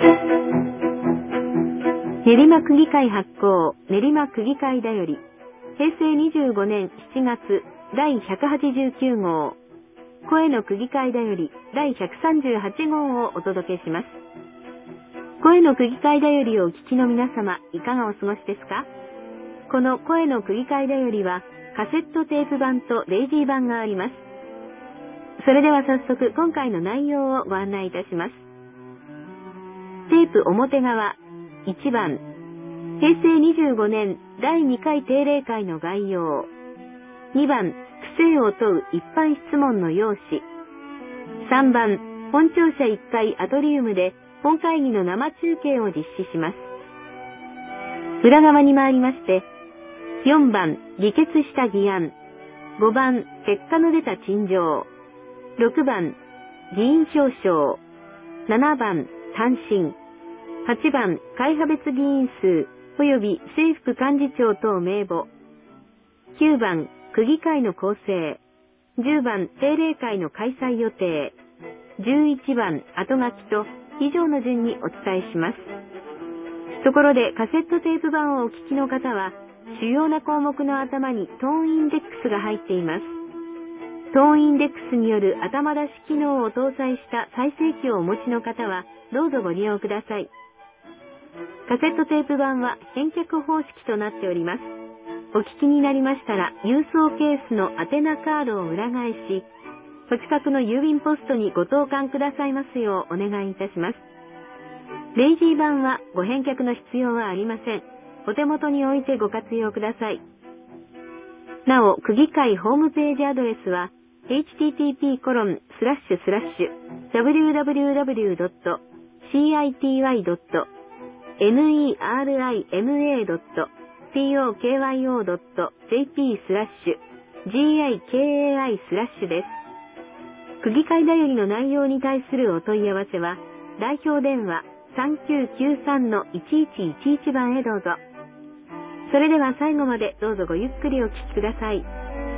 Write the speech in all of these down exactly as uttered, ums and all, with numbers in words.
練馬区議会発行練馬区議会だよりへいせいにじゅうごねんしちがつだいひゃくはちじゅうきゅうごう声の区議会だよりだいひゃくさんじゅうはちごうをお届けします。声の区議会だよりをお聞きの皆様、いかがお過ごしですか？この声の区議会だよりはカセットテープ版とレイジー版があります。それでは早速今回の内容をご案内いたします。テープ表側いちばん、へいせいにじゅうごねんだいにかい定例会の概要。にばん、区政を問う一般質問の要旨。さんばん、本庁舎いっかいアトリウムで本会議の生中継を実施します。裏側に回りまして、よんばん、議決した議案。ごばん、結果の出た陳情。ろくばん、議員表彰。ななばん、単身。はちばん、会派別議員数及び正副幹事長等名簿。きゅうばん、区議会の構成。じゅうばん、定例会の開催予定。じゅういちばん、後書きと以上の順にお伝えします。ところでカセットテープ版をお聞きの方は、主要な項目の頭にトーンインデックスが入っています。トーンインデックスによる頭出し機能を搭載した再生機をお持ちの方は、どうぞご利用ください。カセットテープ版は返却方式となっております。お聞きになりましたら、郵送ケースの宛名カードを裏返し、お近くの郵便ポストにご投函くださいますようお願いいたします。レイジー版はご返却の必要はありません。お手元に置いてご活用ください。なお、区議会ホームページアドレスは エイチティーティーピーコロンスラッシュスラッシュダブリューダブリューダブリュードットシーアイティーワイドットネリマドットトクヨドットジェーピースラッシュ ジーアイケーエーアイ スラッシュです。区議会だよりの内容に対するお問い合わせは、代表電話 さんきゅうきゅうさんのいちいちいちいち 番へどうぞ。それでは最後までどうぞごゆっくりお聞きください。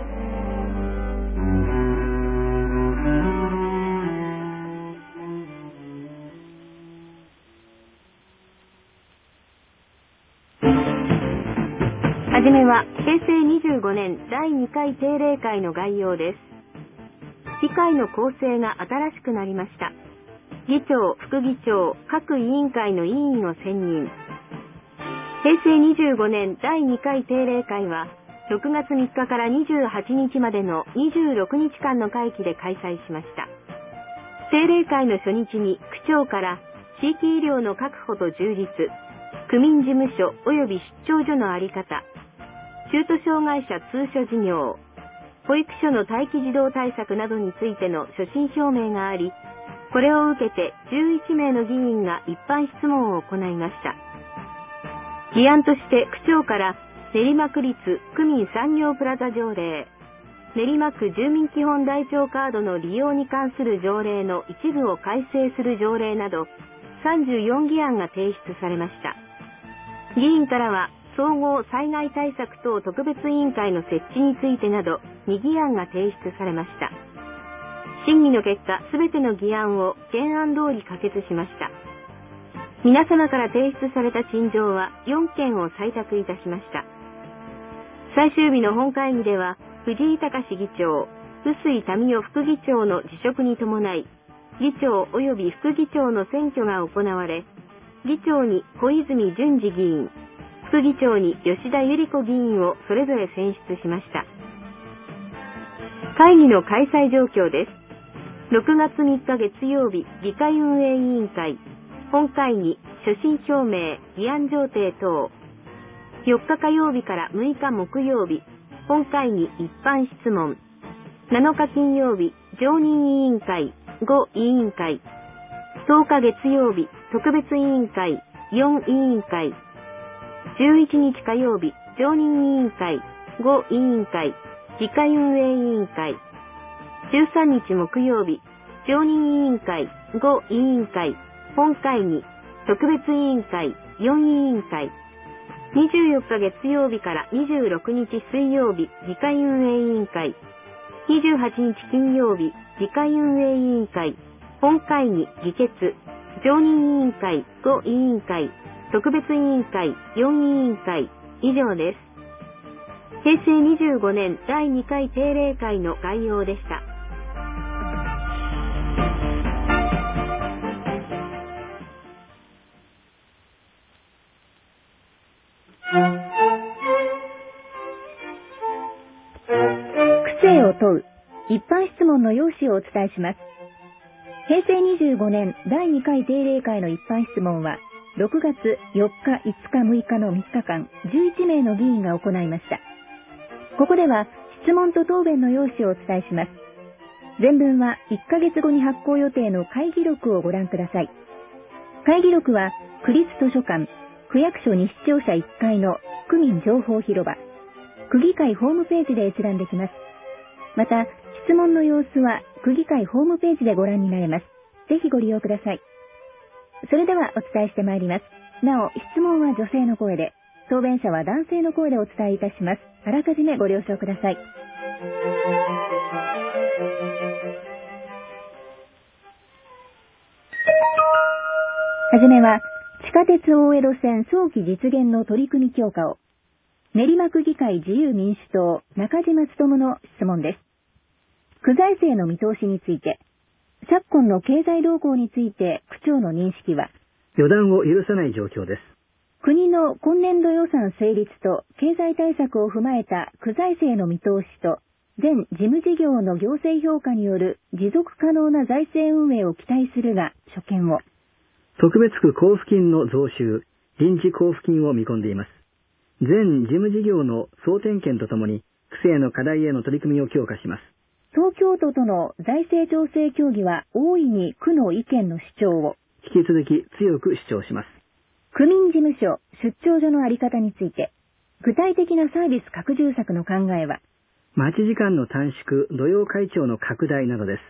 はじめはへいせいにじゅうごねんだいにかい定例会の概要です。議会の構成が新しくなりました。議長、副議長、各委員会の委員を選任。へいせいにじゅうごねんだいにかい定例会はろくがつみっかからにじゅうはちにちまでのにじゅうろくにちかんの会期で開催しました。定例会の初日に区長から地域医療の確保と充実、区民事務所及び出張所のあり方、中途障害者通所事業、保育所の待機児童対策などについての所信表明があり、これを受けてじゅういちめいの議員が一般質問を行いました。議案として区長から練馬区立区民産業プラザ条例、練馬区住民基本台帳カードの利用に関する条例の一部を改正する条例などさんじゅうよんぎ案が提出されました。議員からは総合災害対策等特別委員会の設置についてなどに議案が提出されました。審議の結果、すべての議案を原案通り可決しました。皆様から提出された陳情はよんけんを採択いたしました。最終日の本会議では、藤井隆議長、臼井民夫副議長の辞職に伴い、議長及び副議長の選挙が行われ、議長に小泉純次議員、副議長に吉田百合子議員をそれぞれ選出しました。会議の開催状況です。ろくがつみっか月曜日、議会運営委員会、本会議、所信表明、議案上呈等。よっか火曜日からむいか木曜日、本会議一般質問。なのか金曜日、常任委員会、ご委員会。とおか月曜日、特別委員会、よん委員会。じゅういちにち火曜日、常任委員会、ご委員会、議会運営委員会。じゅうさんにち木曜日、常任委員会、ご委員会、本会議、特別委員会、よん委員会。にじゅうよっか月曜日からにじゅうろくにち水曜日、議会運営委員会。にじゅうはちにち金曜日、議会運営委員会、本会議議決。 常任委員会ご委員会、特別委員会よん委員会、以上です。へいせいにじゅうごねんだいにかい定例会の概要でした。 区政を問う一般質問の要旨をお伝えします。へいせいにじゅうごねんだいにかい定例会の一般質問は、ろくがつよっか、いつか、むいかのみっかかん、じゅういちめいの議員が行いました。ここでは、質問と答弁の要旨をお伝えします。全文はいっかげつごに発行予定の会議録をご覧ください。会議録は、区立図書館、区役所西庁舎いっかいの区民情報広場、区議会ホームページで閲覧できます。また、質問の様子は区議会ホームページでご覧になれます。ぜひご利用ください。それではお伝えしてまいります。なお、質問は女性の声で、答弁者は男性の声でお伝えいたします。あらかじめご了承ください。はじめは、地下鉄大江戸線早期実現の取り組み強化を、練馬区議会自由民主党中島勉の質問です。区財政の見通しについて、昨今の経済動向について区長の認識は、 予断を許さない状況です。 国の今年度予算成立と経済対策を踏まえた区財政の見通しと、全事務事業の行政評価による持続可能な財政運営を期待するが所見を、 特別区交付金の増収、臨時交付金を見込んでいます。全事務事業の総点検とともに、区政の課題への取り組みを強化します。 東京都との財政調整協議は大いに区の意見の主張を、 引き続き強く主張します。 区民事務所、出張所のあり方について、具体的なサービス拡充策の考えは、 待ち時間の短縮、土曜会長の拡大などです。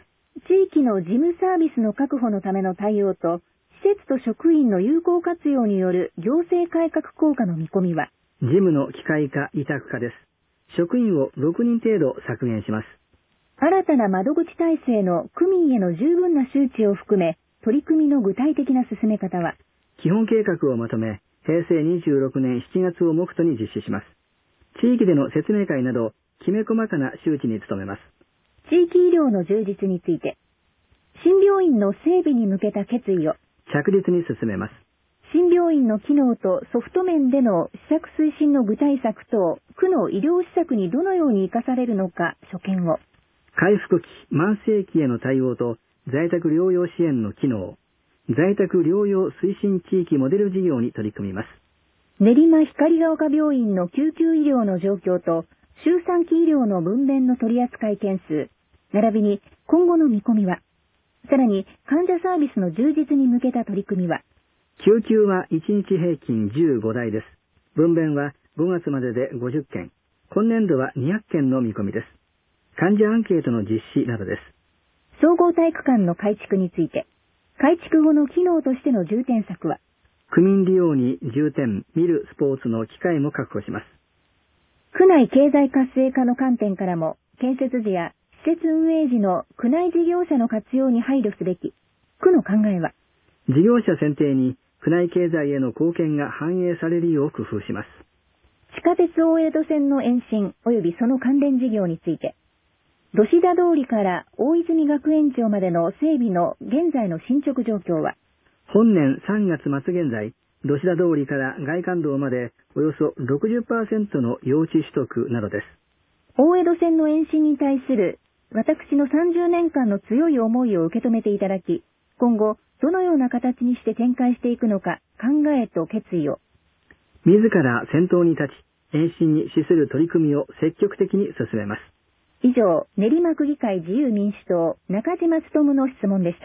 地域の事務サービスの確保のための対応と、施設と職員の有効活用による行政改革効果の見込みは、 事務の機械化、委託化です。職員をろくにん程度削減します。 新たな窓口体制の区民への十分な周知を含め、取り組みの具体的な進め方は、 基本計画をまとめ、へいせいにじゅうろくねんしちがつを目途に実施します。地域での説明会など、きめ細かな周知に努めます。 地域医療の充実について、新病院の整備に向けた決意を、 着実に進めます。 新病院の機能とソフト面での施策推進の具体策と、区の医療施策にどのように生かされるのか所見を、 回復期、慢性期への対応と在宅療養支援の機能、在宅療養推進地域モデル事業に取り組みます。 練馬光が丘病院の救急医療の状況と、周産期医療の分娩の取扱件数、並びに今後の見込みは、さらに患者サービスの充実に向けた取り組みは、 救急はいちにち平均じゅうごだいです。分娩はごがつまででごじゅっけん、今年度はにひゃっけんの見込みです。患者アンケートの実施などです。 総合体育館の改築について、改築後の機能としての重点策は、 区民利用に重点、見るスポーツの機会も確保します。 区内経済活性化の観点からも、建設時や施設運営時の区内事業者の活用に配慮すべき、区の考えは、 事業者選定に区内経済への貢献が反映されるよう工夫します。 地下鉄大江戸線の延伸及びその関連事業について、土田通りから大泉学園町までの整備の現在の進捗状況は、 本年さんがつまつ現在、土田通りから外環道までおよそ ろくじゅっパーセント の用地取得などです。 大江戸線の延伸に対する私のさんじゅうねんかんの強い思いを受け止めていただき、今後どのような形にして展開していくのか考えと決意を。 自ら先頭に立ち、延伸に資する取り組みを積極的に進めます。 以上、練馬区議会自由民主党中島勉の質問でした。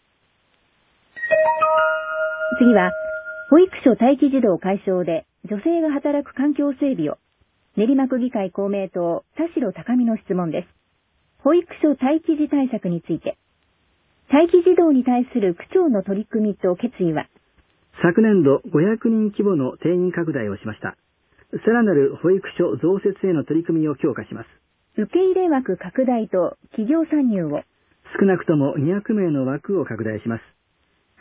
次は、保育所待機児童解消で女性が働く環境整備を、練馬区議会公明党田代高美の質問です。保育所待機児対策について、待機児童に対する区長の取り組みと決意は、 昨年度ごひゃくにん規模の定員拡大をしました。さらなる保育所増設への取り組みを強化します。 受け入れ枠拡大と企業参入を、 少なくともにひゃくめいの枠を拡大します。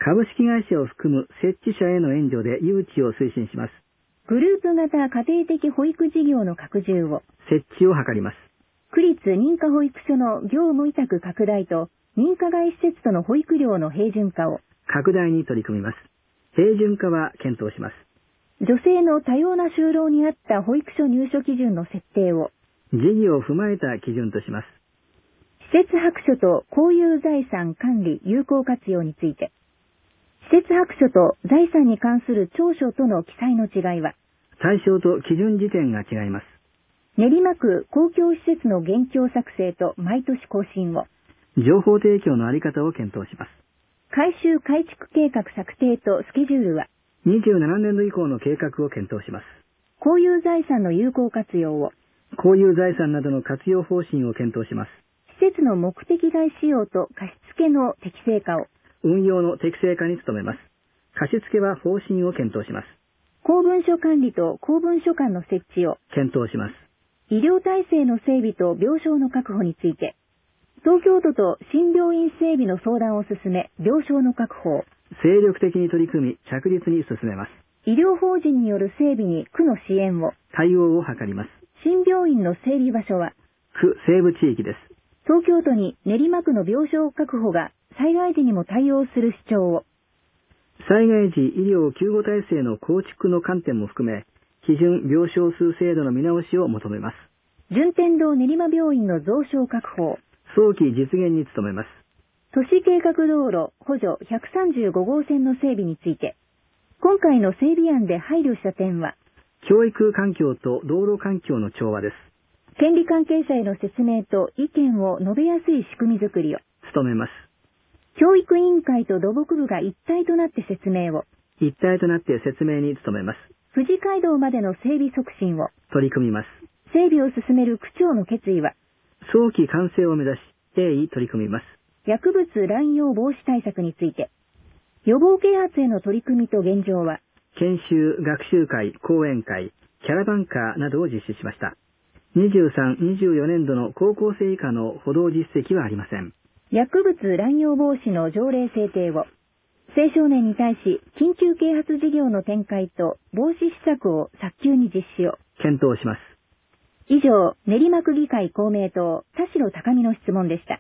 株式会社を含む設置者への援助で誘致を推進します。 グループ型家庭的保育事業の拡充を。 設置を図ります。 区立認可保育所の業務委託拡大と認可外施設との保育料の平準化を。 拡大に取り組みます。平準化は検討します。 女性の多様な就労に合った保育所入所基準の設定を。 時宜を踏まえた基準とします。 施設白書と公有財産管理有効活用について。施設白書と財産に関する調書との記載の違いは。 対象と基準時点が違います。 練馬区公共施設の現況作成と毎年更新を。 情報提供のあり方を検討します。 改修改築計画策定とスケジュールは。 にじゅうななねんど以降の計画を検討します。 公有財産の有効活用を。 公有財産などの活用方針を検討します。 施設の目的外使用と貸付の適正化を。 運用の適正化に努めます。貸付は方針を検討します。 公文書管理と公文書館の設置を。 検討します。 医療体制の整備と病床の確保について。東京都と新病院整備の相談を進め、病床の確保を。 精力的に取り組み、着実に進めます。 医療法人による整備に区の支援を。 対応を図ります。 新病院の整備場所は。 区西部地域です。 東京都に練馬区の病床確保が災害時にも対応する主張を。 災害時医療救護体制の構築の観点も含め、基準病床数制度の見直しを求めます。 順天堂練馬病院の増床確保を。 早期実現に努めます。 都市計画道路補助ひゃくさんじゅうごごうせんの整備について、今回の整備案で配慮した点は、 教育環境と道路環境の調和です。 権利関係者への説明と意見を述べやすい仕組み作りを。 努めます。 教育委員会と土木部が一体となって説明を。 一体となって説明に努めます。 富士街道までの整備促進を。 取り組みます。 整備を進める区長の決意は、 早期完成を目指し、鋭意取り組みます。 薬物乱用防止対策について、予防啓発への取り組みと現状は、 研修、学習会、講演会、キャラバンカーなどを実施しました。にじゅうさん、にじゅうよねんどの高校生以下の補導実績はありません。 薬物乱用防止の条例制定を、青少年に対し緊急啓発事業の展開と防止施策を早急に実施を。 検討します。 以上、練馬区議会公明党、田代高美の質問でした。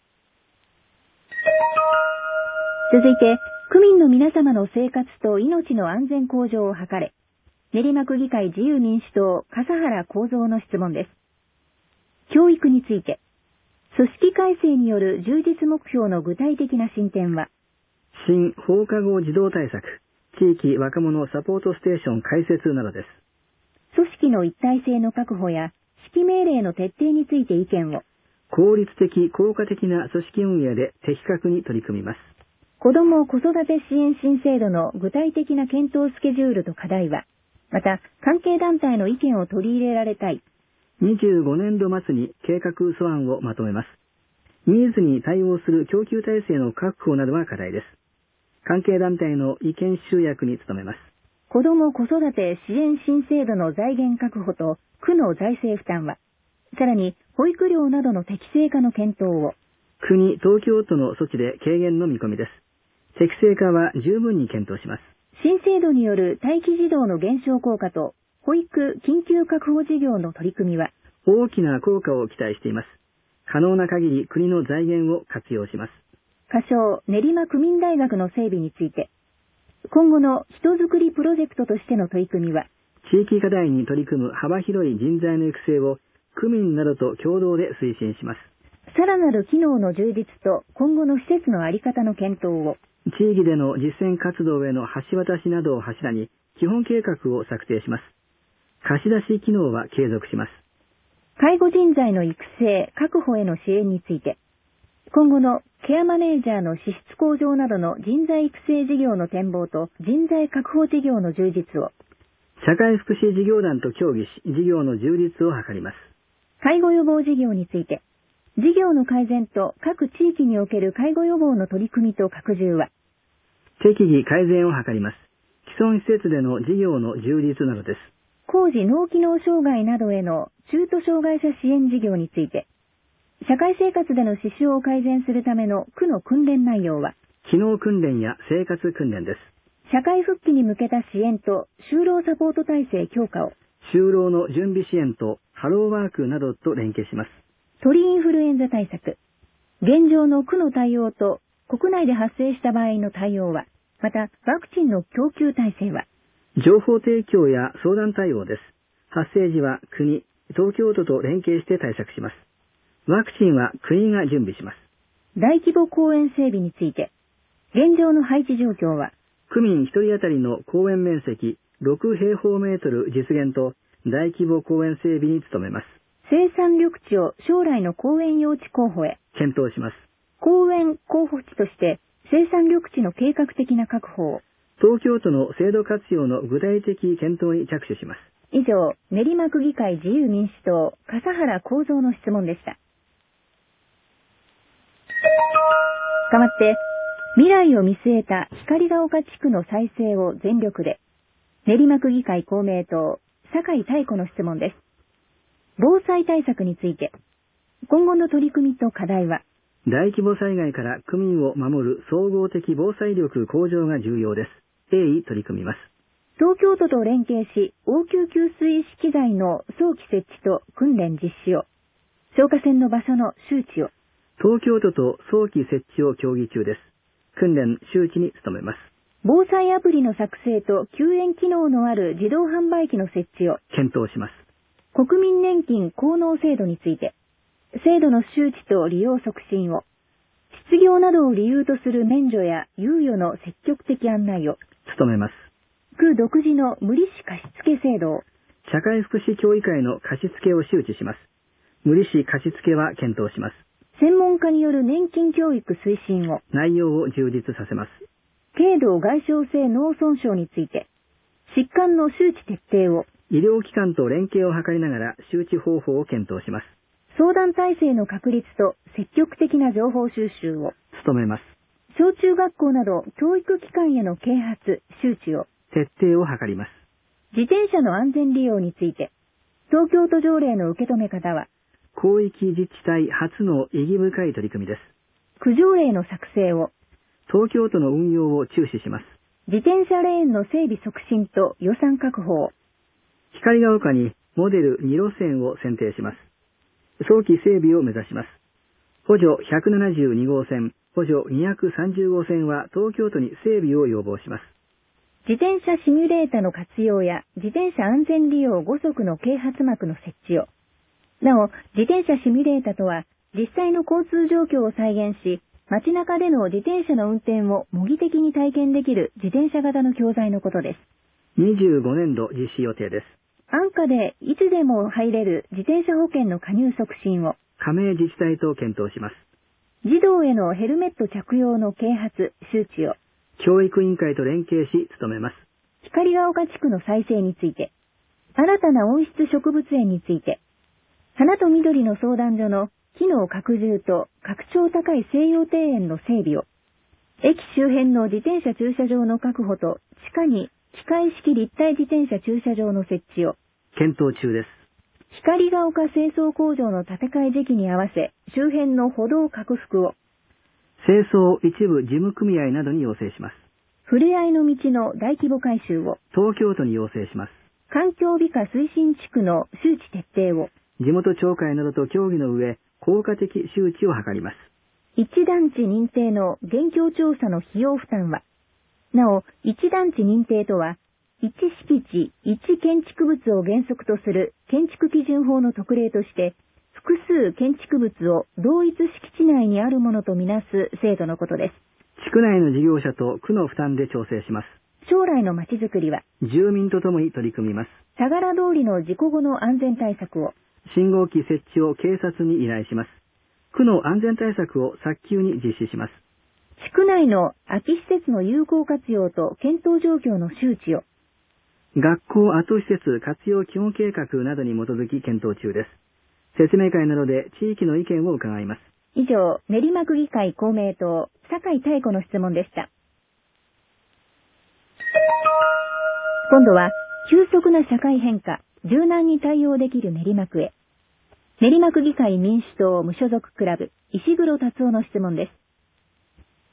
続いて、区民の皆様の生活と命の安全向上を図れ、練馬区議会自由民主党、笠原幸三の質問です。教育について、組織改正による充実目標の具体的な進展は、 新放課後児童対策、地域若者サポートステーション開設などです。 組織の一体性の確保や指揮命令の徹底について意見を。 効率的、効果的な組織運営で的確に取り組みます。 子ども子育て支援新制度の具体的な検討スケジュールと課題は、また関係団体の意見を取り入れられたい。 にじゅうごねんど末に計画素案をまとめます。ニーズに対応する供給体制の確保などは課題です。関係団体の意見集約に努めます。 子ども子育て支援新制度の財源確保と区の財政負担は、さらに保育料などの適正化の検討を。 国、東京都の措置で軽減の見込みです。適正化は十分に検討します。 新制度による待機児童の減少効果と保育緊急確保事業の取り組みは、 大きな効果を期待しています。可能な限り国の財源を活用します。 仮称練馬区民大学の整備について、今後の人づくりプロジェクトとしての取り組みは、 地域課題に取り組む幅広い人材の育成を区民などと共同で推進します。 さらなる機能の充実と今後の施設の在り方の検討を。 地域での実践活動への橋渡しなどを柱に基本計画を策定します。貸し出し機能は継続します。 介護人材の育成、確保への支援について、今後のケアマネージャーの資質向上などの人材育成事業の展望と人材確保事業の充実を。 社会福祉事業団と協議し、事業の充実を図ります。 介護予防事業について、事業の改善と各地域における介護予防の取り組みと拡充は、 適宜改善を図ります。既存施設での事業の充実などです。 高次脳機能障害などへの中途障害者支援事業について、社会生活での支障を改善するための区の訓練内容は、 基機能訓練や生活訓練です。 社会復帰に向けた支援と就労サポート体制強化を。 就労の準備支援とハローワークなどと連携します。 鳥インフルエンザ対策。現状の区の対応と国内で発生した場合の対応は、またワクチンの供給体制は。 情報提供や相談対応です。発生時は国、東京都と連携して対策します。ワクチンは国が準備します。 大規模公園整備について、現状の配置状況は、 区民一人当たりの公園面積ろく平方メートル実現と大規模公園整備に努めます。 生産緑地を将来の公園用地候補へ検討します。 公園候補地として生産緑地の計画的な確保を。 東京都の制度活用の具体的検討に着手します。 以上、練馬区議会自由民主党笠原幸三の質問でした。代わって、未来を見据えた光が丘地区の再生を全力で。練馬区議会公明党、酒井太子の質問です。防災対策について、今後の取り組みと課題は。 大規模災害から区民を守る総合的防災力向上が重要です。鋭意取り組みます。 東京都と連携し、応急給水機材の早期設置と訓練実施を。消火栓の場所の周知を。 東京都と早期設置を協議中です。訓練周知に努めます。 防災アプリの作成と救援機能のある自動販売機の設置を。 検討します。 国民年金効能制度について、制度の周知と利用促進を。失業などを理由とする免除や猶予の積極的案内を。 努めます。 区独自の無利子貸付制度を。 社会福祉協議会の貸付を周知します。無利子貸付は検討します。 専門家による年金教育推進を。 内容を充実させます。 軽度外傷性脳損傷について、疾患の周知徹底を。 医療機関と連携を図りながら周知方法を検討します。 相談体制の確立と積極的な情報収集を。 努めます。 小中学校など教育機関への啓発、周知を。 徹底を図ります。 自転車の安全利用について、東京都条例の受け止め方は、 広域自治体初の意義深い取り組みです。 区条例の作成を。 東京都の運用を注視します。 自転車レーンの整備促進と予算確保を。 光が丘にモデルに路線を選定します。早期整備を目指します。補助ひゃくななじゅうに号線、補助にひゃくさんじゅう号線は東京都に整備を要望します。 自転車シミュレータの活用や自転車安全利用ご足の啓発幕の設置を。なお、自転車シミュレータとは、実際の交通状況を再現し、街中での自転車の運転を模擬的に体験できる自転車型の教材のことです。 にじゅうごねんど実施予定です。 安価でいつでも入れる自転車保険の加入促進を。 加盟自治体と検討します。 児童へのヘルメット着用の啓発、周知を。 教育委員会と連携し努めます。 光が丘地区の再生について、新たな温室植物園について、花と緑の相談所の機能拡充と格調高い西洋庭園の整備を、駅周辺の自転車駐車場の確保と地下に機械式立体自転車駐車場の設置を、 検討中です。 光が丘清掃工場の建て替え時期に合わせ、周辺の歩道拡幅を、 清掃一部事務組合などに要請します。 ふれあいの道の大規模改修を、 東京都に要請します。 環境美化推進地区の周知徹底を、 地元町会などと協議の上、効果的周知を図ります。 一団地認定の現況調査の費用負担は、なお、一団地認定とは、一敷地、一建築物を原則とする建築基準法の特例として、複数建築物を同一敷地内にあるものとみなす制度のことです。 地区内の事業者と区の負担で調整します。 将来のまちづくりは、 住民とともに取り組みます。 相良通りの事故後の安全対策を、 信号機設置を警察に依頼します。区の安全対策を早急に実施します。 地区内の空き施設の有効活用と検討状況の周知を、 学校跡施設活用基本計画などに基づき検討中です。説明会などで地域の意見を伺います。 以上、練馬区議会公明党、酒井太子の質問でした。今度は、急速な社会変化、柔軟に対応できる練馬区へ。練馬区議会民主党無所属クラブ、石黒達夫の質問です。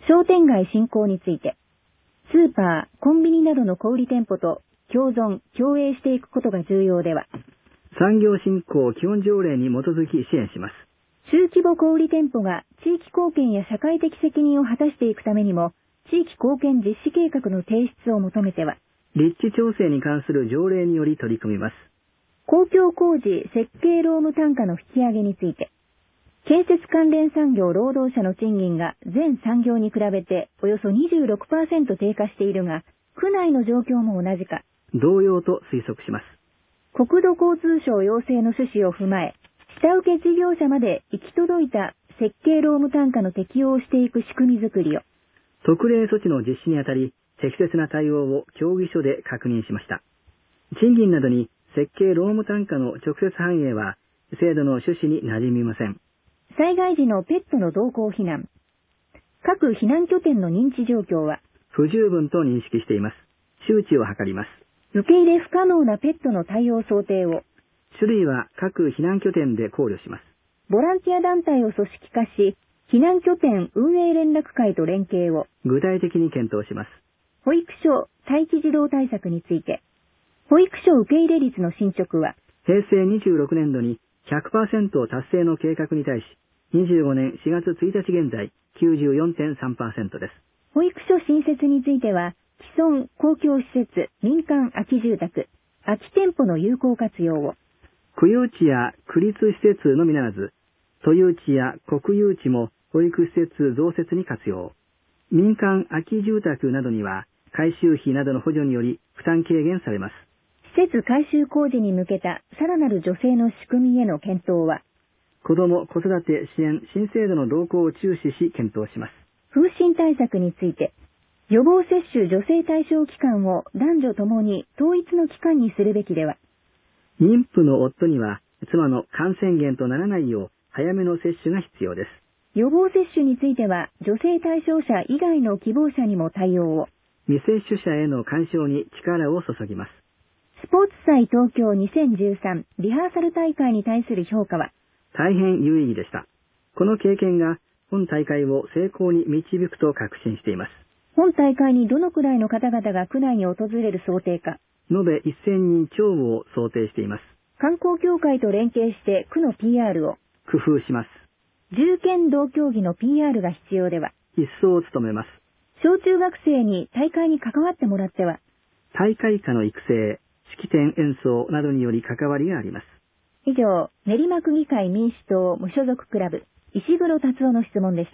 商店街振興について、スーパー、コンビニなどの小売店舗と共存、共栄していくことが重要では、 産業振興基本条例に基づき支援します。 中規模小売店舗が地域貢献や社会的責任を果たしていくためにも、地域貢献実施計画の提出を求めては、 立地調整に関する条例により取り組みます。 公共工事設計労務単価の引き上げについて、建設関連産業労働者の賃金が全産業に比べておよそ にじゅうろくパーセント 低下しているが、区内の状況も同じか、 同様と推測します。 国土交通省要請の趣旨を踏まえ、下請け事業者まで行き届いた設計労務単価の適用をしていく仕組みづくりを、 特例措置の実施にあたり、適切な対応を協議書で確認しました。賃金などに設計労務単価の直接反映は、制度の趣旨に馴染みません。 災害時のペットの同行避難。各避難拠点の認知状況は、 不十分と認識しています。周知を図ります。 受け入れ不可能なペットの対応想定を、 種類は各避難拠点で考慮します。 ボランティア団体を組織化し、避難拠点運営連絡会と連携を、 具体的に検討します。 保育所待機児童対策について、保育所受け入れ率の進捗は、 へいせいにじゅうろくねんどに ひゃくパーセント 達成の計画に対し、にじゅうごねんしがつついたち現在 きゅうじゅうよんてんさんパーセント です。 保育所新設については、既存公共施設、民間空き住宅、空き店舗の有効活用を、 区有地や区立施設のみならず、都有地や国有地も保育施設増設に活用。民間空き住宅などには、改修費などの補助により負担軽減されます。 施設改修工事に向けたさらなる助成の仕組みへの検討は、 子ども・子育て支援新制度の動向を注視し検討します。 風疹対策について、予防接種助成対象期間を男女ともに統一の期間にするべきでは、 妊婦の夫には妻の感染源とならないよう早めの接種が必要です。 予防接種については助成対象者以外の希望者にも対応を、 未接種者への干渉に力を注ぎます。 スポーツ祭東京にせんじゅうさんリハーサル大会に対する評価は、 大変有意義でした。この経験が本大会を成功に導くと確信しています。 本大会にどのくらいの方々が区内に訪れる想定か、 延べせんにん超を想定しています。 観光協会と連携して区の ピーアール を工夫します。 重剣道競技の ピーアール が必要では、 一層努めます。 小中学生に大会に関わってもらっては、 大会歌の育成、式典演奏などにより関わりがあります。 以上、練馬区議会民主党無所属クラブ、石黒達夫の質問でした。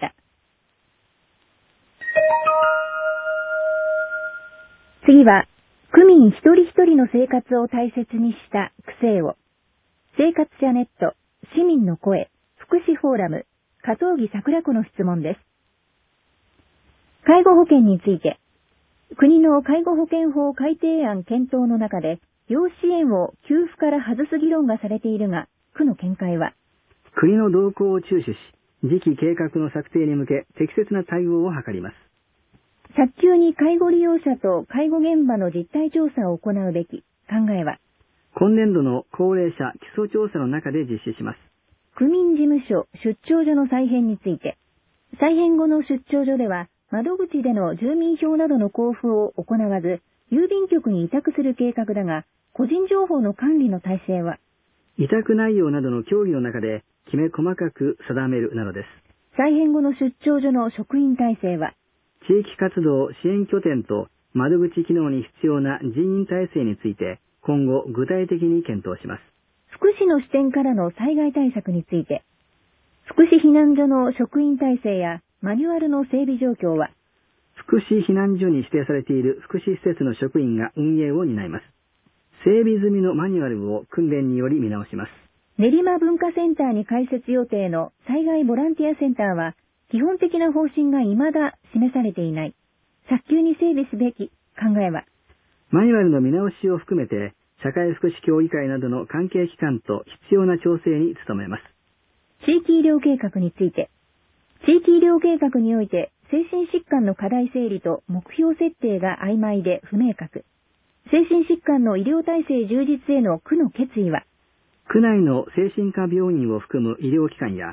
次は、区民一人一人の生活を大切にした区政を、生活者ネット、市民の声、福祉フォーラム、加藤木桜子の質問です。介護保険について、国の介護保険法改定案検討の中で、要支援を給付から外す議論がされているが、区の見解は、 国の動向を注視し、次期計画の策定に向け適切な対応を図ります。 早急に介護利用者と介護現場の実態調査を行うべき考えは、 今年度の高齢者基礎調査の中で実施します。 区民事務所出張所の再編について、再編後の出張所では、窓口での住民票などの交付を行わず、郵便局に委託する計画だが、個人情報の管理の体制は、 委託内容などの協議の中できめ細かく定めるなどです。 再編後の出張所の職員体制は、 地域活動支援拠点と窓口機能に必要な人員体制について今後具体的に検討します。 福祉の視点からの災害対策について、福祉避難所の職員体制やマニュアルの整備状況は、 福祉避難所に指定されている福祉施設の職員が運営を担います。整備済みのマニュアルを訓練により見直します。 練馬文化センターに開設予定の災害ボランティアセンターは、基本的な方針が未だ示されていない。早急に整備すべき考えは、 マニュアルの見直しを含めて、社会福祉協議会などの関係機関と必要な調整に努めます。 地域医療計画について、地域医療計画において精神疾患の課題整理と目標設定が曖昧で不明確。精神疾患の医療体制充実への区の決意は、 区内の精神科病院を含む医療機関や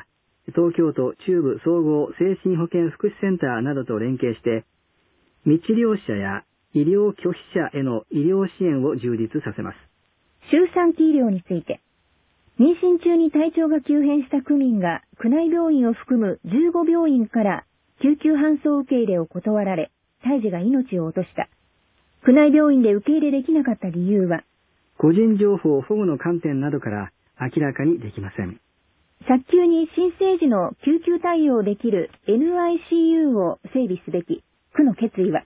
東京都中部総合精神保健福祉センターなどと連携して、未治療者や医療拒否者への医療支援を充実させます。 周産期医療について、妊娠中に体調が急変した区民が区内病院を含むじゅうご病院から救急搬送受け入れを断られ、胎児が命を落とした。区内病院で受け入れできなかった理由は、 個人情報保護の観点などから明らかにできません。 早急に新生児の救急対応できる エヌアイシーユー を整備すべき区の決意は、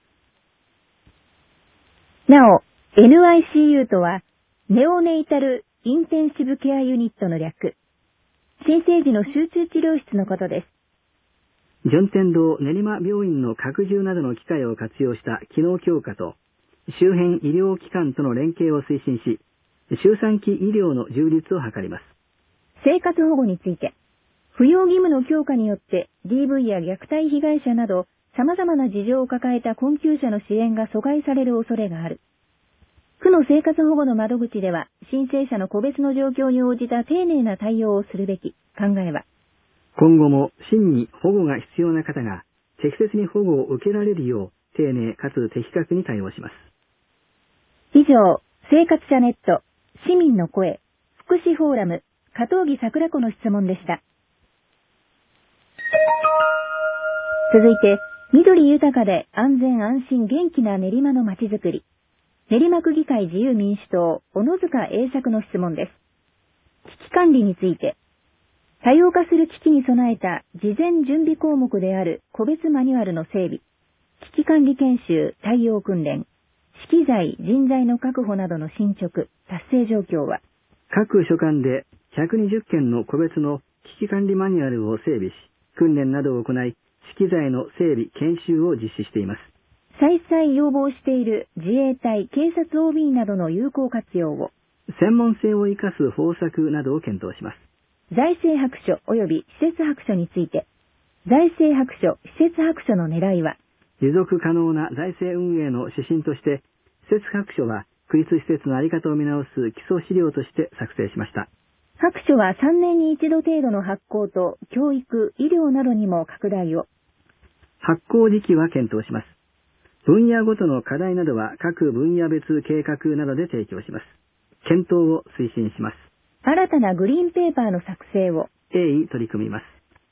なお、エヌアイシーユー とは、ネオネイタルインテンシブケアユニットの略。新生児の集中治療室のことです。 順天堂練馬病院の拡充などの機会を活用した機能強化と、周辺医療機関との連携を推進し、周産期医療の充実を図ります。 生活保護について、扶養義務の強化によって ディーブイ や虐待被害者など様々な事情を抱えた困窮者の支援が阻害される恐れがある。区の生活保護の窓口では、申請者の個別の状況に応じた丁寧な対応をするべき考えは、 今後も真に保護が必要な方が適切に保護を受けられるよう丁寧かつ的確に対応します。 以上、生活者ネット、市民の声、福祉フォーラム、加藤木桜子の質問でした。続いて、緑豊かで安全安心元気な練馬の街づくり。練馬区議会自由民主党、小野塚栄作の質問です。危機管理について、多様化する危機に備えた事前準備項目である個別マニュアルの整備、危機管理研修、対応訓練、資機材、人材の確保などの進捗、達成状況は、 各所管でひゃくにじゅっけんの個別の危機管理マニュアルを整備し、訓練などを行い、資機材の整備、研修を実施しています。 再々要望している自衛隊、警察 オービー などの有効活用を、 専門性を生かす方策などを検討します。 財政白書及び施設白書について、財政白書、施設白書の狙いは、 持続可能な財政運営の指針として、施設白書は区立施設の在り方を見直す基礎資料として作成しました。 白書はさんねんに一度程度の発行と、教育、医療などにも拡大を。 発行時期は検討します。分野ごとの課題などは各分野別計画などで提供します。検討を推進します。 新たなグリーンペーパーの作成を鋭意取り組みます。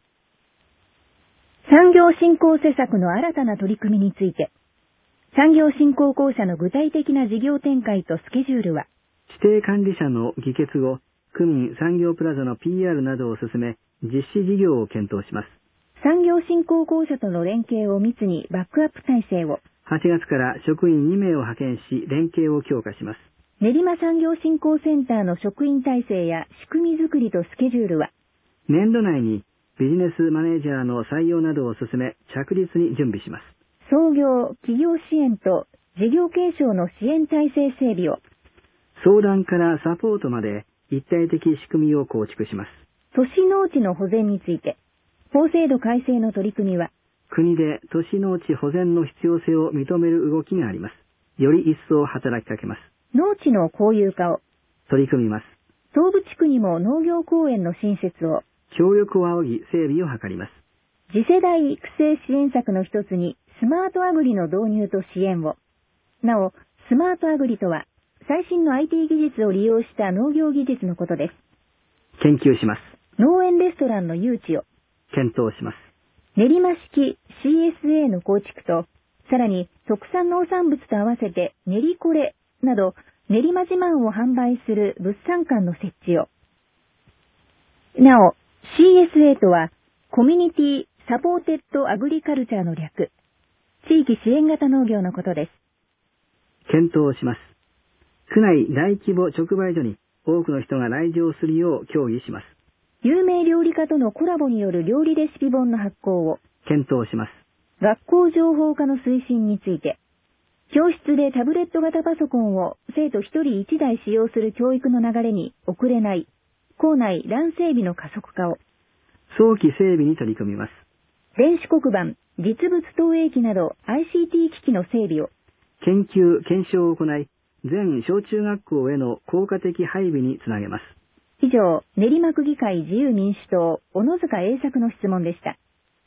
産業振興施策の新たな取り組みについて、産業振興公社の具体的な事業展開とスケジュールは、 指定管理者の議決後、区民産業プラザの ピーアール などを進め、実施事業を検討します。 産業振興公社との連携を密にバックアップ体制を、 はちがつから職員にめいを派遣し、連携を強化します。 練馬産業振興センターの職員体制や仕組み作りとスケジュールは、 年度内にビジネスマネージャーの採用などを進め、着実に準備します。 創業、企業支援と事業継承の支援体制整備を、 相談からサポートまで一体的仕組みを構築します。 都市農地の保全について、法制度改正の取り組みは、 国で都市農地保全の必要性を認める動きがあります。より一層働きかけます。 農地の公有化を取り組みます。 東部地区にも農業公園の新設を、 協力を仰ぎ整備を図ります。 次世代育成支援策の一つにスマートアグリの導入と支援を。なお、スマートアグリとは最新の アイティー 技術を利用した農業技術のことです。 研究します。 農園レストランの誘致を検討します。 練馬式 シーエスエー の構築と、さらに特産農産物と合わせて練りこれなど練馬自慢を販売する物産館の設置を。なお、シーエスエー とはコミュニティサポーテッドアグリカルチャーの略。地域支援型農業のことです。 検討します。区内大規模直売所に多くの人が来場するよう協議します。 有名料理家とのコラボによる料理レシピ本の発行を検討します。 学校情報化の推進について、教室でタブレット型パソコンを生徒一人一台使用する教育の流れに遅れない、校内 ラン 整備の加速化を、 早期整備に取り組みます。 電子黒板、実物投影機など アイシーティー 機器の整備を、 研究・検証を行い、全小中学校への効果的配備につなげます。 以上、練馬区議会自由民主党、小野塚栄作の質問でした。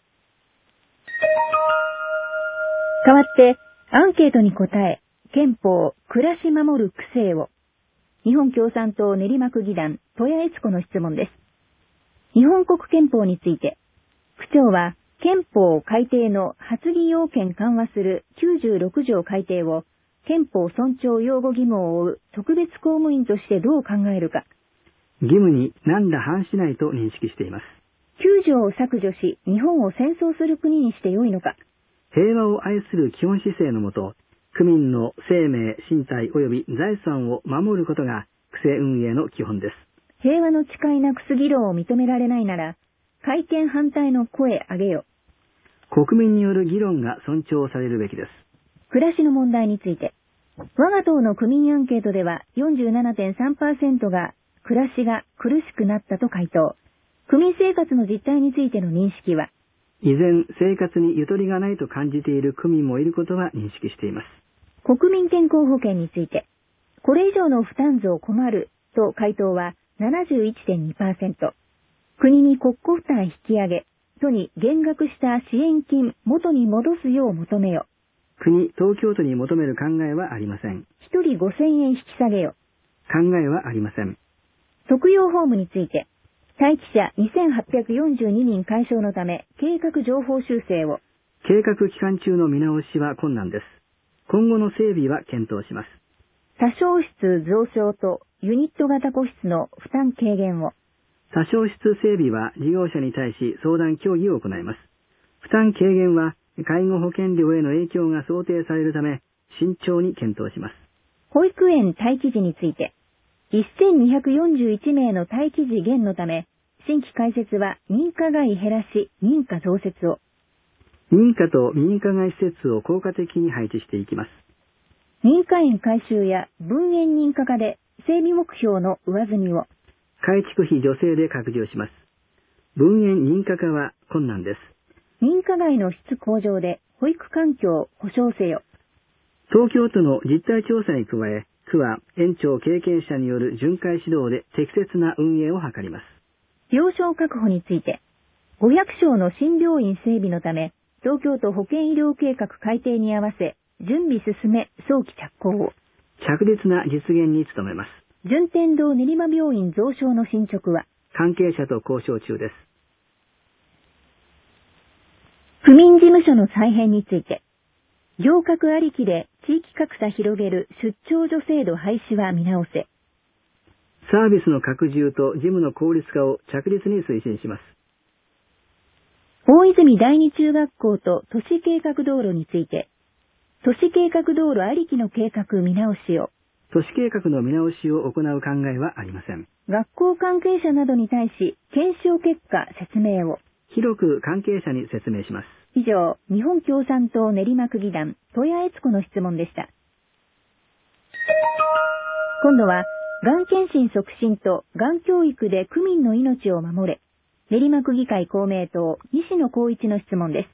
代わって、アンケートに答え、憲法、暮らし守る区政を。日本共産党練馬区議団、戸谷悦子の質問です。日本国憲法について、区長は、憲法改定の発議要件緩和するきゅうじゅうろく条改定を、憲法尊重擁護義務を負う特別公務員としてどう考えるか。 義務に何ら反しないと認識しています。 きゅう条を削除し、日本を戦争する国にしてよいのか。 平和を愛する基本姿勢のもと、区民の生命、身体及び財産を守ることが区政運営の基本です。 平和の誓いなくす議論を認められないなら、改憲反対の声上げよ。 国民による議論が尊重されるべきです。 暮らしの問題について、我が党の区民アンケートでは よんじゅうななてんさんパーセント が暮らしが苦しくなったと回答。区民生活の実態についての認識は、 依然生活にゆとりがないと感じている区民もいることは認識しています。 国民健康保険について、これ以上の負担増困ると回答は ななじゅういちてんにパーセント。国に国庫負担引き上げ、都に減額した支援金元に戻すよう求めよ。 国、東京都に求める考えはありません。 ひとりごせんえん引き下げよ。 考えはありません。 特養ホームについて、待機者にせんはっぴゃくよんじゅうににん解消のため計画情報修正を。 計画期間中の見直しは困難です。今後の整備は検討します。 多床室増床とユニット型個室の負担軽減を。 多床室整備は事業者に対し相談協議を行います。負担軽減は介護保険料への影響が想定されるため慎重に検討します。 保育園待機児について、せんにひゃくよんじゅういちめいの待機児減のため、新規開設は認可外減らし、認可増設を。 認可と未認可外施設を効果的に配置していきます。 認可園改修や分園認可化で整備目標の上積みを。 改築費助成で拡充します。分園認可化は困難です。 認可外の質向上で保育環境を保障せよ。 東京都の実態調査に加え、区は園長経験者による巡回指導で適切な運営を図ります。 病床確保について、ごひゃくしょうの新病院整備のため、東京都保健医療計画改定に合わせ、準備進め早期着工を。 着実な実現に努めます。 順天堂練馬病院増床の進捗は、 関係者と交渉中です。 区民事務所の再編について、行革ありきで地域格差広げる出張所制度廃止は見直せ。 サービスの拡充と事務の効率化を着実に推進します。 大泉第二中学校と都市計画道路について、都市計画道路ありきの計画見直しを。 都市計画の見直しを行う考えはありません。 学校関係者などに対し、検証結果説明を。 広く関係者に説明します。 以上、日本共産党練馬区議団、戸谷悦子の質問でした。今度は、がん検診促進とがん教育で区民の命を守れ。練馬区議会公明党、西野光一の質問です。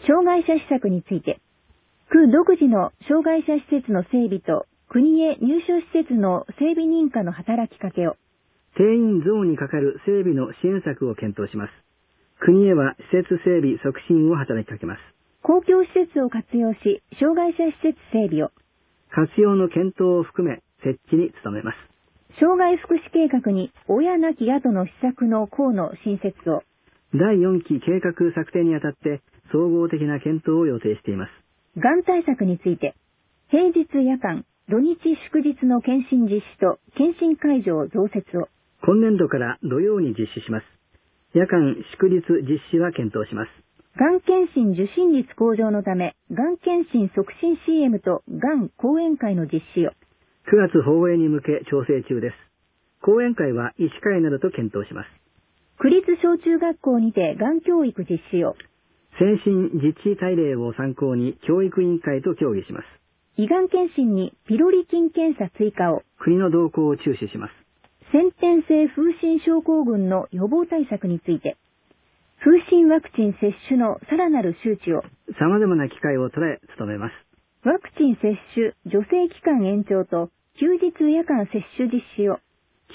障害者施策について、区独自の障害者施設の整備と国へ入所施設の整備認可の働きかけを。 定員増にかかる整備の支援策を検討します。国へは施設整備促進を働きかけます。 公共施設を活用し、障害者施設整備を。 活用の検討を含め、設置に努めます。 障害福祉計画に親なき後の施策の項の新設を。 だいよんき計画策定にあたって総合的な検討を予定しています。 がん対策について、平日夜間、土日祝日の検診実施と検診会場増設を。 今年度から土曜に実施します。夜間祝日実施は検討します。 がん検診受診率向上のため、がん検診促進 シーエム とがん講演会の実施を。 くがつ放映に向け調整中です。講演会は医師会などと検討します。 区立小中学校にてがん教育実施を。 先進実地大例を参考に教育委員会と協議します。 胃がん検診にピロリ菌検査追加を。 国の動向を注視します。 先天性風疹症候群の予防対策について、風疹ワクチン接種のさらなる周知を。 様々な機会を捉え努めます。 ワクチン接種助成期間延長と休日夜間接種実施を。 期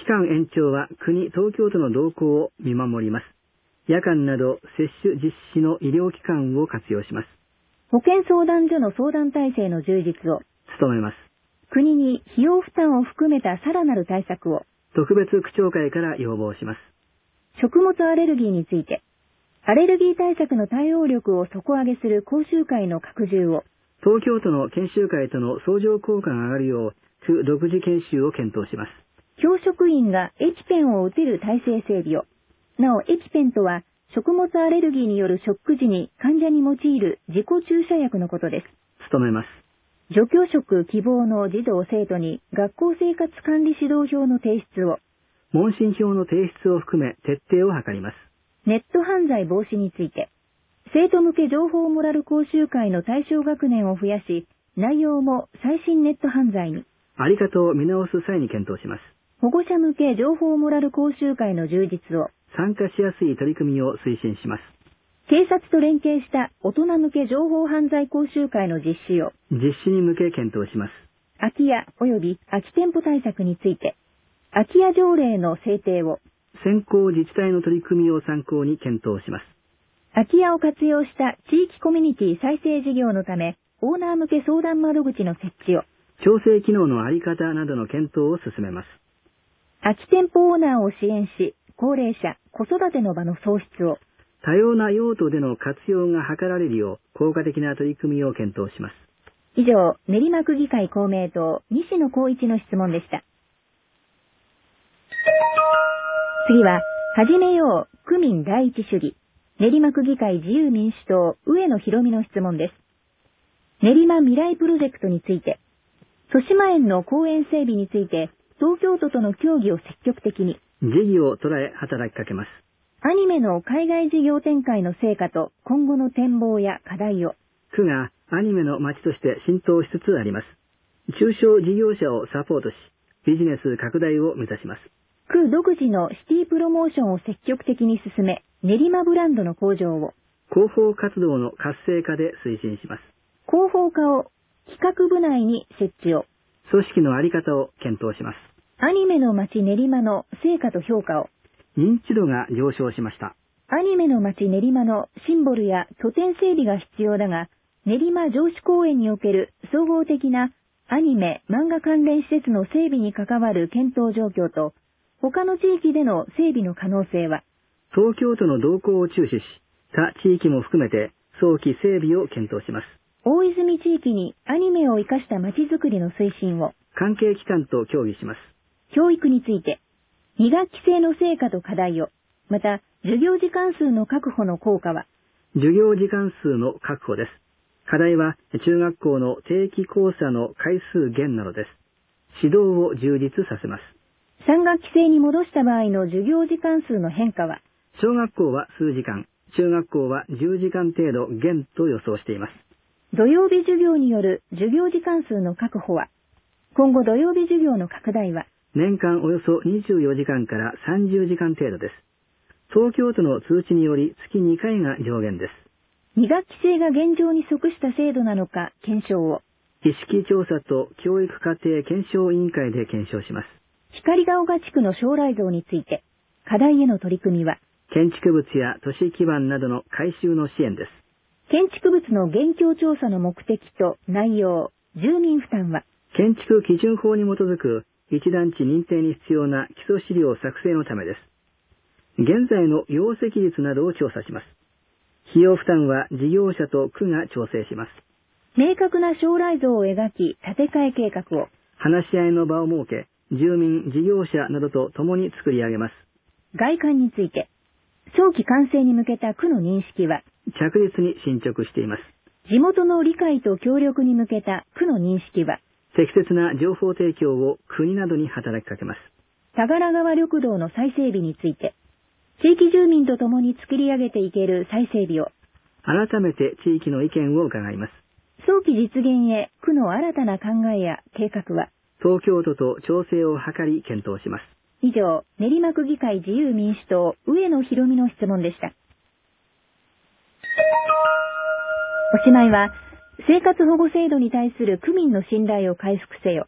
間延長は国、東京都の動向を見守ります。夜間など接種実施の医療機関を活用します。 保健相談所の相談体制の充実を。 努めます。 国に費用負担を含めたさらなる対策を。 特別区長会から要望します。 食物アレルギーについて、アレルギー対策の対応力を底上げする講習会の拡充を。 東京都の研修会との相乗効果が上がるよう、区独自研修を検討します。 教職員がエピペンを打てる体制整備を。なお、エピペンとは、食物アレルギーによるショック時に患者に用いる自己注射薬のことです。 努めます。 助教職希望の児童生徒に学校生活管理指導表の提出を。 問診票の提出を含め徹底を図ります。 ネット犯罪防止について、生徒向け情報モラル講習会の対象学年を増やし、内容も最新ネット犯罪に。 あり方を見直す際に検討します。 保護者向け情報モラル講習会の充実を。 参加しやすい取り組みを推進します。 警察と連携した大人向け情報犯罪講習会の実施を。 実施に向け検討します。 空き家及び空き店舗対策について、空き家条例の制定を。 先行自治体の取り組みを参考に検討します。 空き家を活用した地域コミュニティ再生事業のため、オーナー向け相談窓口の設置を。 調整機能のあり方などの検討を進めます。 空き店舗オーナーを支援し、高齢者、子育ての場の創出を。 多様な用途での活用が図られるよう効果的な取り組みを検討します。 以上、練馬区議会公明党、西野光一の質問でした。次は、始めよう、区民第一主義、練馬区議会自由民主党、上野博美の質問です。練馬未来プロジェクトについて、豊島園の公園整備について、東京都との協議を積極的に。 事業を捉え働きかけます。 アニメの海外事業展開の成果と今後の展望や課題を。 区がアニメの街として浸透しつつあります。中小事業者をサポートし、ビジネス拡大を目指します。 区独自のシティプロモーションを積極的に進め、練馬ブランドの向上を。 広報活動の活性化で推進します。 広報課を企画部内に設置を。 組織のあり方を検討します。 アニメの街練馬の成果と評価を。 認知度が上昇しました。 アニメの街練馬のシンボルや拠点整備が必要だが、練馬城址公園における総合的なアニメ、漫画関連施設の整備に関わる検討状況と、他の地域での整備の可能性は、 東京都の動向を注視し、他地域も含めて早期整備を検討します。 大泉地域にアニメを生かした街づくりの推進を。 関係機関と協議します。 教育について、に学期制の成果と課題を、また、授業時間数の確保の効果は、 授業時間数の確保です。課題は、中学校の定期考査の回数減などです。指導を充実させます。 さん学期制に戻した場合の授業時間数の変化は、 小学校は数時間、中学校はじゅうじかん程度減と予想しています。 土曜日授業による授業時間数の確保は、今後土曜日授業の拡大は、 年間およそにじゅうよじかんからさんじゅうじかん程度です。東京都の通知により月にかいが上限です。 に学期制が現状に即した制度なのか検証を。 意識調査と教育課程検証委員会で検証します。 光が丘地区の将来像について、課題への取り組みは、 建築物や都市基盤などの改修の支援です。 建築物の現況調査の目的と内容、住民負担は、 建築基準法に基づく一団地認定に必要な基礎資料作成のためです。現在の容積率などを調査します。費用負担は事業者と区が調整します。 明確な将来像を描き、建て替え計画を。 話し合いの場を設け、住民、事業者などと共に作り上げます。 外観について、早期完成に向けた区の認識は、 着実に進捗しています。 地元の理解と協力に向けた区の認識は、 適切な情報提供を国などに働きかけます。 田柄川緑道の再整備について、地域住民と共に作り上げていける再整備を、 改めて地域の意見を伺います。 早期実現へ区の新たな考えや計画は、 東京都と調整を図り検討します。 以上、練馬区議会自由民主党、上野博美の質問でした。おしまいは、生活保護制度に対する区民の信頼を回復せよ。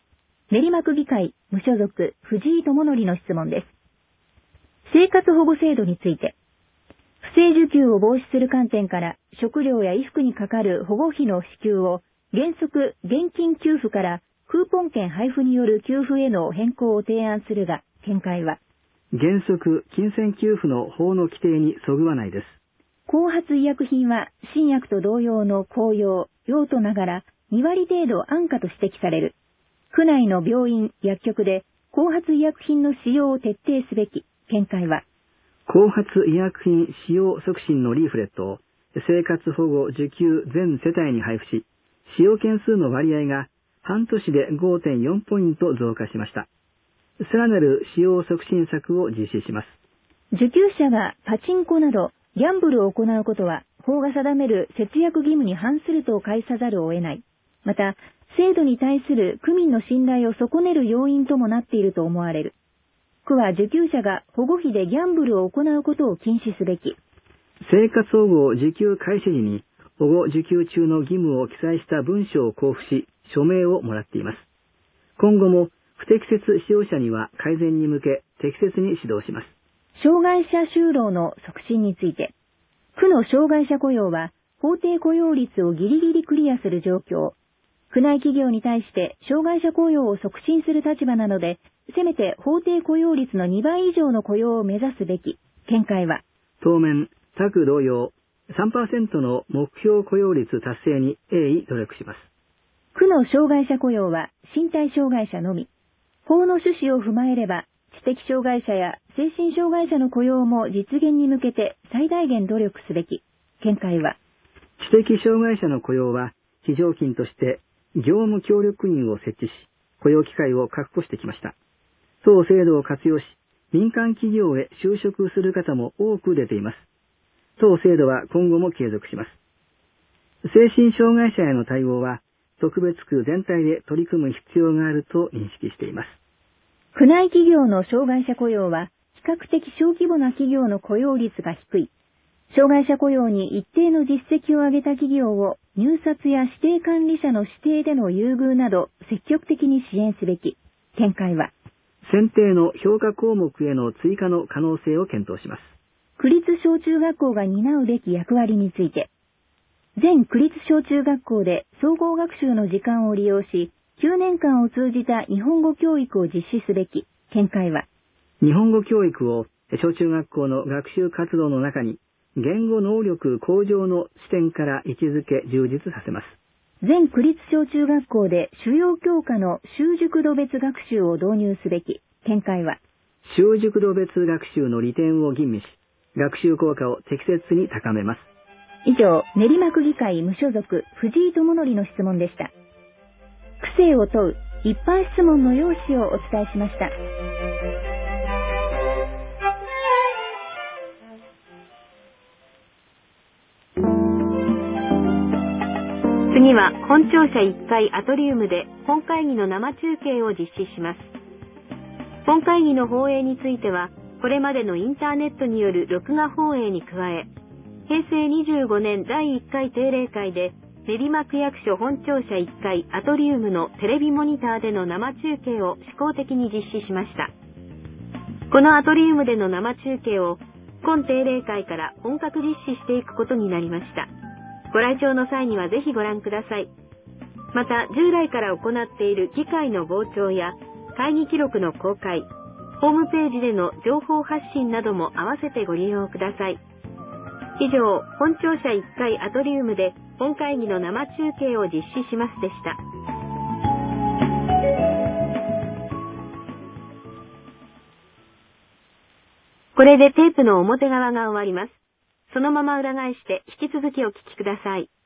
練馬区議会無所属藤井智則の質問です。生活保護制度について、不正受給を防止する観点から食料や衣服にかかる保護費の支給を原則現金給付からクーポン券配布による給付への変更を提案するが、見解は原則金銭給付の法の規定にそぐわないです。 後発医薬品は新薬と同様の公用、用途ながらに割程度安価と指摘される。区内の病院、薬局で後発医薬品の使用を徹底すべき。見解は後発医薬品使用促進のリーフレットを生活保護受給全世帯に配布し、使用件数の割合が半年で ごてんよん ポイント増加しました。さらなる使用促進策を実施します。 受給者がパチンコなどギャンブルを行うことは法が定める節約義務に反すると返さざるを得ない。また、制度に対する区民の信頼を損ねる要因ともなっていると思われる。区は受給者が保護費でギャンブルを行うことを禁止すべき。 生活保護受給開始時に保護受給中の義務を記載した文書を交付し、署名をもらっています。今後も不適切使用者には改善に向け適切に指導します。 障害者就労の促進について、区の障害者雇用は法定雇用率をギリギリクリアする状況。区内企業に対して障害者雇用を促進する立場なので、せめて法定雇用率のにばい以上の雇用を目指すべき。見解は当面、他区同様、さんパーセント の目標雇用率達成に鋭意努力します。 区の障害者雇用は身体障害者のみ。法の趣旨を踏まえれば、知的障害者や精神障害者の雇用も実現に向けて最大限努力すべき。見解は知的障害者の雇用は非常勤として業務協力員を設置し、雇用機会を確保してきました。当制度を活用し、民間企業へ就職する方も多く出ています。当制度は今後も継続します。精神障害者への対応は、特別区全体で取り組む必要があると認識しています。 区内企業の障害者雇用は、比較的小規模な企業の雇用率が低い。障害者雇用に一定の実績を上げた企業を入札や指定管理者の指定での優遇など積極的に支援すべき。見解は選定の評価項目への追加の可能性を検討します。 区立小中学校が担うべき役割について、全区立小中学校で総合学習の時間を利用し、きゅうねんかんを通じた日本語教育を実施すべき。見解は日本語教育を小中学校の学習活動の中に言語能力向上の視点から位置づけ充実させます。 全区立小中学校で主要教科の習熟度別学習を導入すべき。見解は習熟度別学習の利点を吟味し、学習効果を適切に高めます。 以上、練馬区議会無所属藤井智則の質問でした。区政を問う一般質問の要旨をお伝えしました。 次は本庁舎いっかいアトリウムで本会議の生中継を実施します。本会議の放映については、これまでのインターネットによる録画放映に加え、へいせいにじゅうごねんだいいっかい定例会で練馬区役所本庁舎いっかいアトリウムのテレビモニターでの生中継を試行的に実施しました。このアトリウムでの生中継を今定例会から本格実施していくことになりました。ご来庁の際にはぜひご覧ください。また、従来から行っている議会の傍聴や会議記録の公開、ホームページでの情報発信なども合わせてご利用ください。以上、本庁舎いっかいアトリウムで本会議の生中継を実施しますでした。これでテープの表側が終わります。そのまま裏返して引き続きお聞きください。